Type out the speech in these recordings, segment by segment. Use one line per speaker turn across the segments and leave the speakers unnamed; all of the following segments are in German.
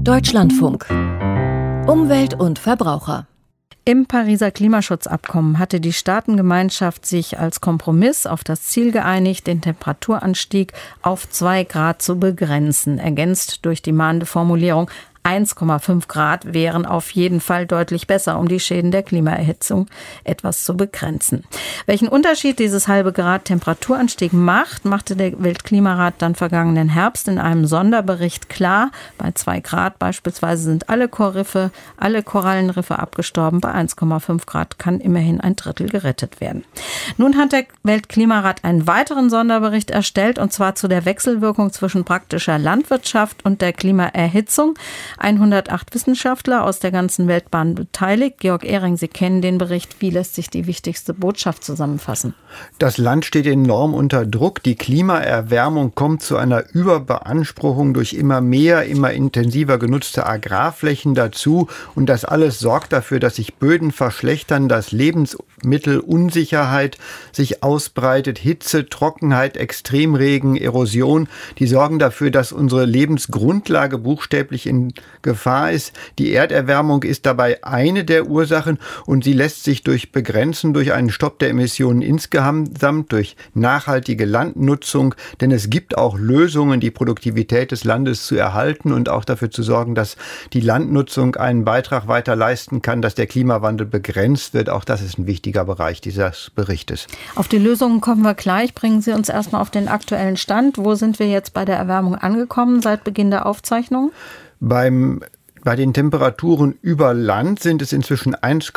Deutschlandfunk. Umwelt und Verbraucher.
Im Pariser Klimaschutzabkommen hatte die Staatengemeinschaft sich als Kompromiss auf das Ziel geeinigt, den Temperaturanstieg auf 2 Grad zu begrenzen, ergänzt durch die mahnende Formulierung: 1,5 Grad wären auf jeden Fall deutlich besser, um die Schäden der Klimaerhitzung etwas zu begrenzen. Welchen Unterschied dieses halbe Grad Temperaturanstieg machte der Weltklimarat dann vergangenen Herbst in einem Sonderbericht klar. Bei 2 Grad beispielsweise sind alle Korallenriffe abgestorben. Bei 1,5 Grad kann immerhin ein Drittel gerettet werden. Nun hat der Weltklimarat einen weiteren Sonderbericht erstellt, und zwar zu der Wechselwirkung zwischen praktischer Landwirtschaft und der Klimaerhitzung. 108 Wissenschaftler aus der ganzen Welt waren beteiligt. Georg Ehring, Sie kennen den Bericht. Wie lässt sich die wichtigste Botschaft zusammenfassen?
Das Land steht enorm unter Druck. Die Klimaerwärmung kommt zu einer Überbeanspruchung durch immer mehr, immer intensiver genutzte Agrarflächen dazu. Und das alles sorgt dafür, dass sich Böden verschlechtern, dass Lebensmittelunsicherheit sich ausbreitet, Hitze, Trockenheit, Extremregen, Erosion. Die sorgen dafür, dass unsere Lebensgrundlage buchstäblich in Gefahr ist. Die Erderwärmung ist dabei eine der Ursachen, und sie lässt sich durch Begrenzen, durch einen Stopp der Emissionen insgesamt, durch nachhaltige Landnutzung, denn es gibt auch Lösungen, die Produktivität des Landes zu erhalten und auch dafür zu sorgen, dass die Landnutzung einen Beitrag weiter leisten kann, dass der Klimawandel begrenzt wird. Auch das ist ein wichtiger Bereich dieses Berichtes.
Auf die Lösungen kommen wir gleich. Bringen Sie uns erstmal auf den aktuellen Stand. Wo sind wir jetzt bei der Erwärmung angekommen seit Beginn der Aufzeichnung? Bei
den Temperaturen über Land sind es inzwischen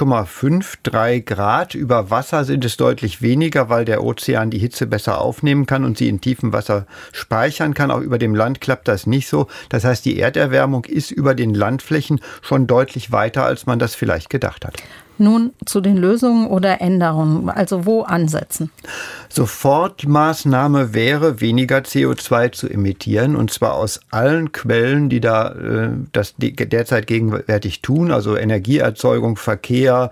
1,53 Grad. Über Wasser sind es deutlich weniger, weil der Ozean die Hitze besser aufnehmen kann und sie in tiefem Wasser speichern kann. Auch über dem Land klappt das nicht so. Das heißt, die Erderwärmung ist über den Landflächen schon deutlich weiter, als man das vielleicht gedacht hat.
Nun zu den Lösungen oder Änderungen, also wo ansetzen?
Sofortmaßnahme wäre, weniger CO2 zu emittieren, und zwar aus allen Quellen, die das derzeit gegenwärtig tun, also Energieerzeugung, Verkehr,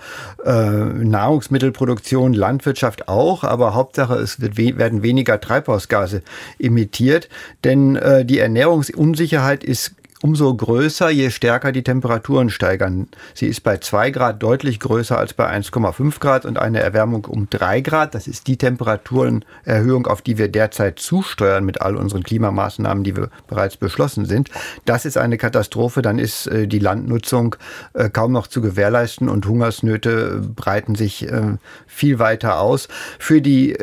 Nahrungsmittelproduktion, Landwirtschaft auch, aber Hauptsache es werden weniger Treibhausgase emittiert, denn die Ernährungsunsicherheit ist umso größer, je stärker die Temperaturen steigern. Sie ist bei 2 Grad deutlich größer als bei 1,5 Grad und eine Erwärmung um 3 Grad. Das ist die Temperaturenerhöhung, auf die wir derzeit zusteuern mit all unseren Klimamaßnahmen, die wir bereits beschlossen sind. Das ist eine Katastrophe. Dann ist die Landnutzung kaum noch zu gewährleisten und Hungersnöte breiten sich viel weiter aus. Für die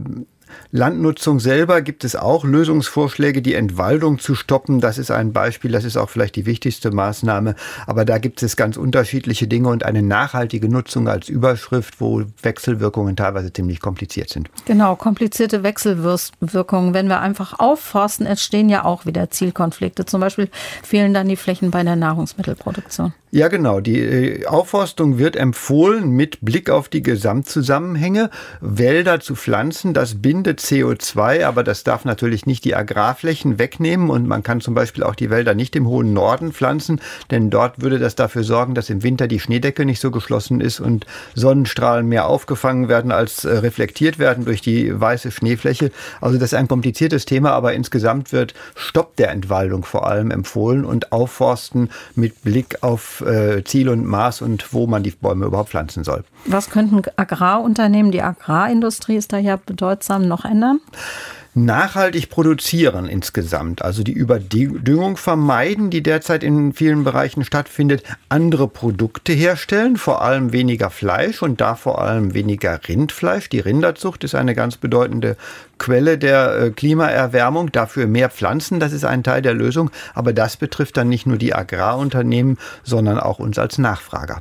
Landnutzung selber gibt es auch Lösungsvorschläge, die Entwaldung zu stoppen. Das ist ein Beispiel, das ist auch vielleicht die wichtigste Maßnahme. Aber da gibt es ganz unterschiedliche Dinge und eine nachhaltige Nutzung als Überschrift, wo Wechselwirkungen teilweise ziemlich kompliziert sind.
Genau, komplizierte Wechselwirkungen. Wenn wir einfach aufforsten, entstehen ja auch wieder Zielkonflikte. Zum Beispiel fehlen dann die Flächen bei der Nahrungsmittelproduktion.
Ja, genau. Die Aufforstung wird empfohlen mit Blick auf die Gesamtzusammenhänge. Wälder zu pflanzen, das bindet CO2, aber das darf natürlich nicht die Agrarflächen wegnehmen, und man kann zum Beispiel auch die Wälder nicht im hohen Norden pflanzen, denn dort würde das dafür sorgen, dass im Winter die Schneedecke nicht so geschlossen ist und Sonnenstrahlen mehr aufgefangen werden als reflektiert werden durch die weiße Schneefläche. Also das ist ein kompliziertes Thema, aber insgesamt wird Stopp der Entwaldung vor allem empfohlen und Aufforsten mit Blick auf Ziel und Maß und wo man die Bäume überhaupt pflanzen soll.
Was könnten Agrarunternehmen, die Agrarindustrie ist da ja bedeutsam, noch ändern?
Nachhaltig produzieren insgesamt, also die Überdüngung vermeiden, die derzeit in vielen Bereichen stattfindet, andere Produkte herstellen, vor allem weniger Fleisch und da vor allem weniger Rindfleisch. Die Rinderzucht ist eine ganz bedeutende Quelle der Klimaerwärmung, dafür mehr Pflanzen, das ist ein Teil der Lösung, aber das betrifft dann nicht nur die Agrarunternehmen, sondern auch uns als Nachfrager.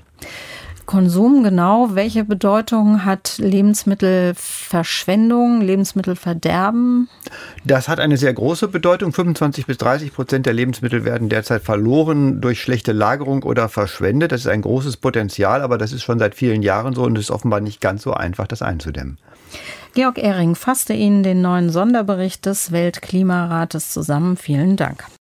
Konsum, genau. Welche Bedeutung hat Lebensmittelverschwendung, Lebensmittelverderben?
Das hat eine sehr große Bedeutung. 25-30% der Lebensmittel werden derzeit verloren durch schlechte Lagerung oder verschwendet. Das ist ein großes Potenzial, aber das ist schon seit vielen Jahren so und es ist offenbar nicht ganz so einfach, das einzudämmen.
Georg Ehring fasste Ihnen den neuen Sonderbericht des Weltklimarates zusammen. Vielen Dank.